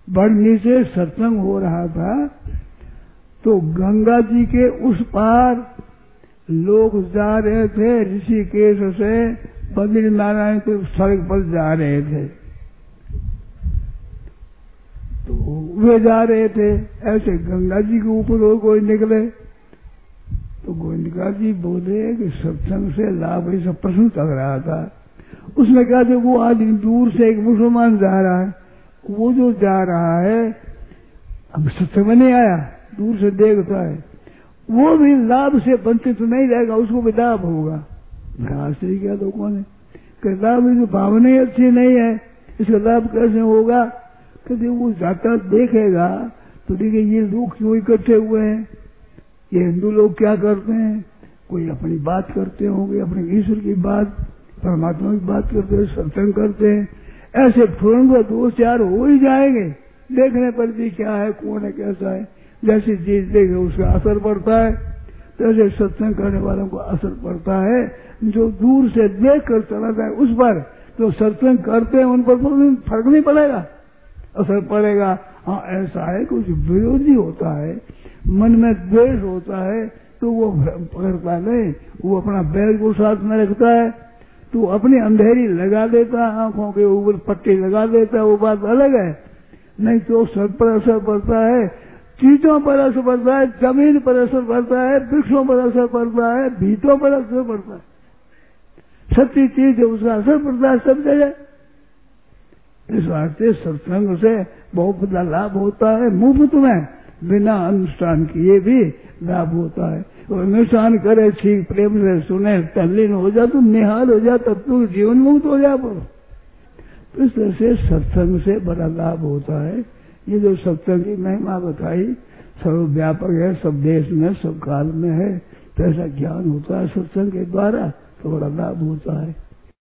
बड़ नीचे सत्संग हो रहा था, तो गंगा जी के उस पार लोग जा रहे थे, ऋषिकेश से बद्री नारायण के सड़क पर जा रहे थे। तो वे जा रहे थे, ऐसे गंगा जी के ऊपर और कोई निकले, तो गोविंदा जी बोले कि सत्संग से लाभ, सब प्रश्न चल रहा था। उसने कहा कि वो आदमी दूर से एक मुसलमान जा रहा है, वो जो जा रहा है अब सत्संग में नहीं आया, दूर से देखता है, वो भी लाभ से वंचित तो नहीं रहेगा, उसको भी लाभ होगा। आश्चर्य क्या लोगों ने कि लाभ की भावना ही अच्छी नहीं है, इसका लाभ कैसे होगा? कहते वो जाता देखेगा तो देखिए ये लोग क्यों इकट्ठे हुए हैं, ये हिंदू लोग क्या करते हैं, कोई अपनी बात करते होंगे, अपने ईश्वर की बात, परमात्मा की बात करते हैं, सत्संग करते हैं, ऐसे फुरंग दो चार हो ही जाएंगे, देखने पर भी क्या है, कौन है, कैसा है, जैसी चीज देखे उसका असर पड़ता है, तो ऐसे सत्संग करने वालों को असर पड़ता है। जो दूर से देख कर चला जाए उस पर, जो सत्संग करते हैं उन पर फर्क नहीं पड़ेगा, असर पड़ेगा। हाँ ऐसा है, कुछ विरोधी होता है, मन में द्वेष होता है, तो वो पकड़ता नहीं, वो अपना बैग को साथ में रखता है, तो अपनी अंधेरी लगा देता है, आंखों के ऊपर पट्टी लगा देता है, वो बात अलग है। नहीं तो सब पर असर पड़ता है, चीजों पर असर पड़ता है, जमीन पर असर पड़ता है, वृक्षों पर असर पड़ता है, भीतों पर असर पड़ता है, सच्ची चीज है उसका असर पड़ता है सब जगह। इस वास्ते सत्संग से बहुत बड़ा लाभ होता है, मुफ्त में बिना अनुष्ठान किए भी लाभ होता है। और अनुष्ठान करे, ठीक प्रेम से सुने, तल्लीन हो जा, तो निहाल हो जा, तब तो जीवन मुक्त हो जा। तो इस तरह से सत्संग से बड़ा लाभ होता है। ये जो सत्संग की महिमा बताई सर्वव्यापक है, सब देश में सब काल में है, तो ऐसा ज्ञान होता है सत्संग के द्वारा, तो बड़ा लाभ होता है।